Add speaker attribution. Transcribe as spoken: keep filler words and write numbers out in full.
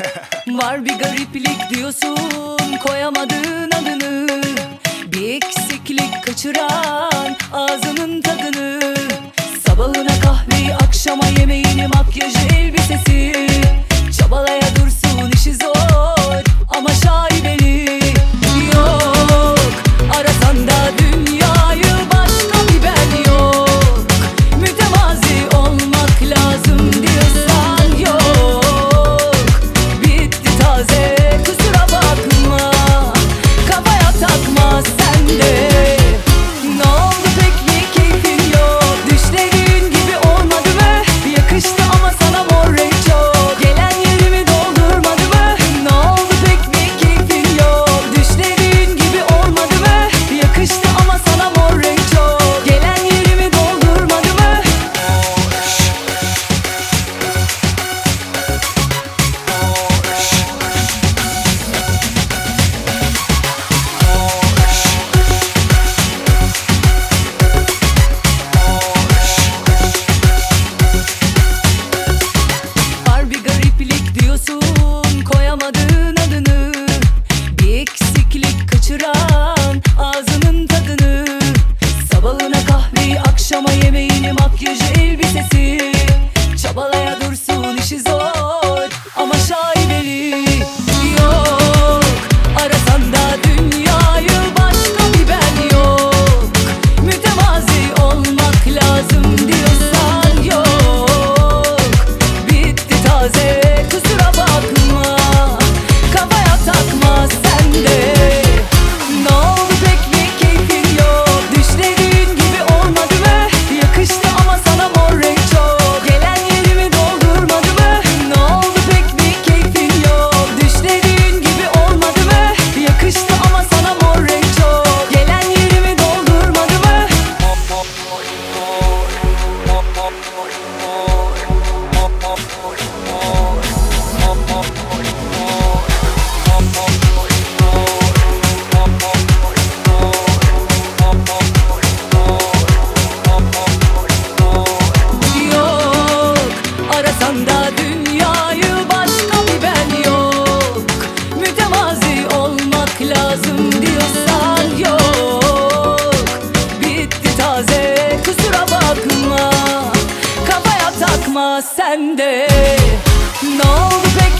Speaker 1: Var bir gariplik diyorsun, koyamadığın adını. Bir eksiklik kaçıran ağzının tadını. Sabahına kahveyi, akşama yemeğini, makyajı, elbisesi. Çabalaya dursun, işi zor ama şaibeli. Yok, arasan da dünyayı, başka bir ben yok. Mütevazi olmak lazım diyorsan yok. Bitti taze, kusura bakma, kafaya takma sen de. Ne oldu pek, mi keyfin yok? Düşlediğin gibi olmadı mı? Yakıştı ama sana mor renk çok. Gelen yerimi doldurmadı mı? Ne oldu pek, mi keyfin yok? Düşlediğin gibi olmadı mı? Yakıştı ama sana mor renk çok. Gelen yerimi doldurmadı mı? Var bir gariplik diyorsun, koyamadığın adını. Bir eksiklik kaçıran ağzının tadını. Sabahına kahveyi, akşama yemeğini, makyajı, elbisesi. Çabalaya dursun, işi zor ama şaibeli. Yok, arasan da dünyayı, başka bir ben yok. Mütevazi olmak lazım diyorsan yok. Bitti taze, kusura bakma, kafaya takma sen de. Ne oldu pek, mi keyfin yok? Düşlediğin gibi olmadı mı? Yakıştı ama sana mor renk çok. Gelen yerimi doldurmadı mı? Ne oldu pek, mi keyfin yok? Düşlediğin gibi olmadı mı? Yakıştı ama sana mor renk çok. Gelen yerimi doldurmadı mı? Yok, arasan da dünyayı, başka bir ben yok. Mütevazi olmak lazım diyorsan yok. Bitti taze, kusura bakma, kafaya takma sen de. Ne oldu pek,